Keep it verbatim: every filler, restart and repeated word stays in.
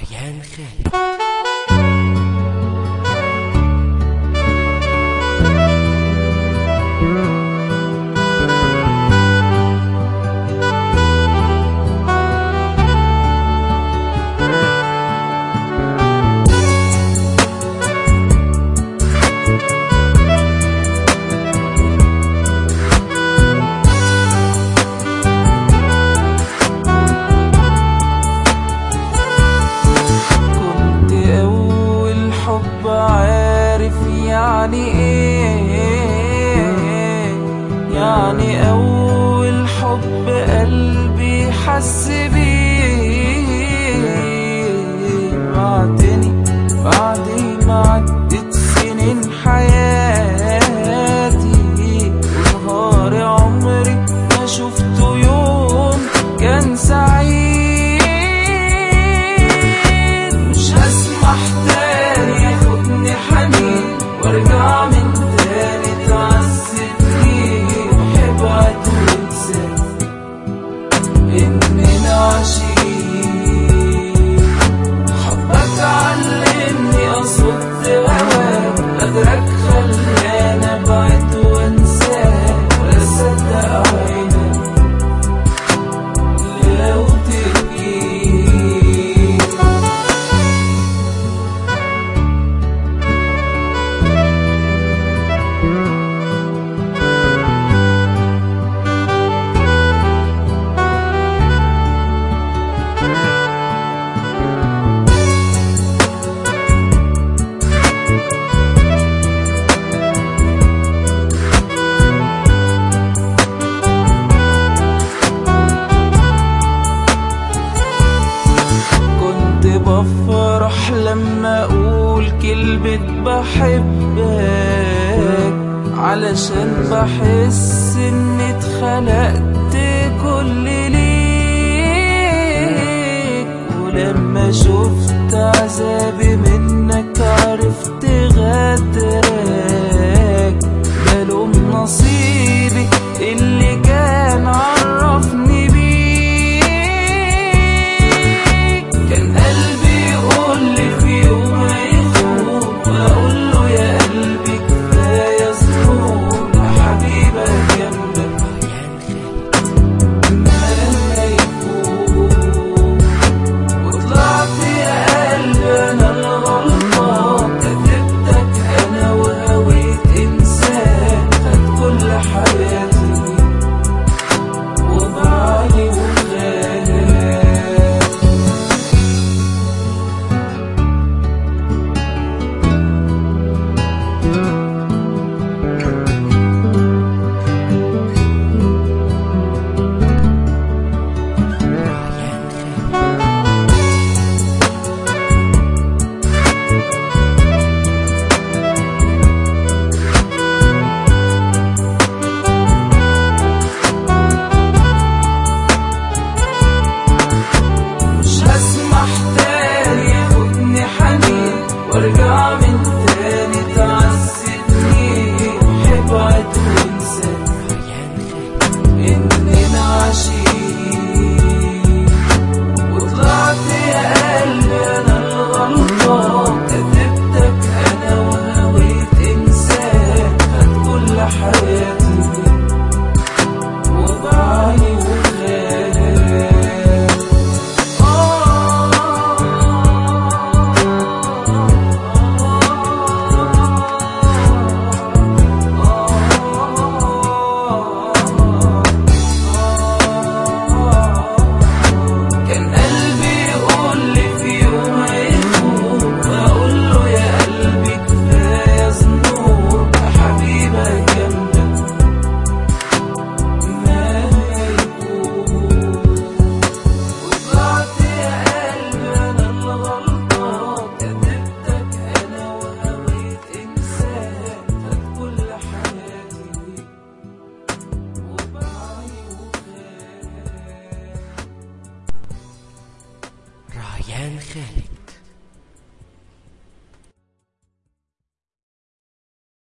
ريان خالد. يعني ايه يعني اول حب قلبي حس بيه؟ بعدني بعد ما عدت سنين حياتي ونهار عمري ما شفته يوم كان سعيد. مش هسمح تاني ياخدني حنين وارجع من تاني تعذبني وحبعد وانسى اننا عاشقين. حبك علمني اصد هواك، قدرك خلاني ابعد وانساك ولا اصدق عينك لو تبكي. بفرح لما اقول كلمة بحبك، علشان بحس اني اتخلقت كل ليك. ولما شفت عذابي منك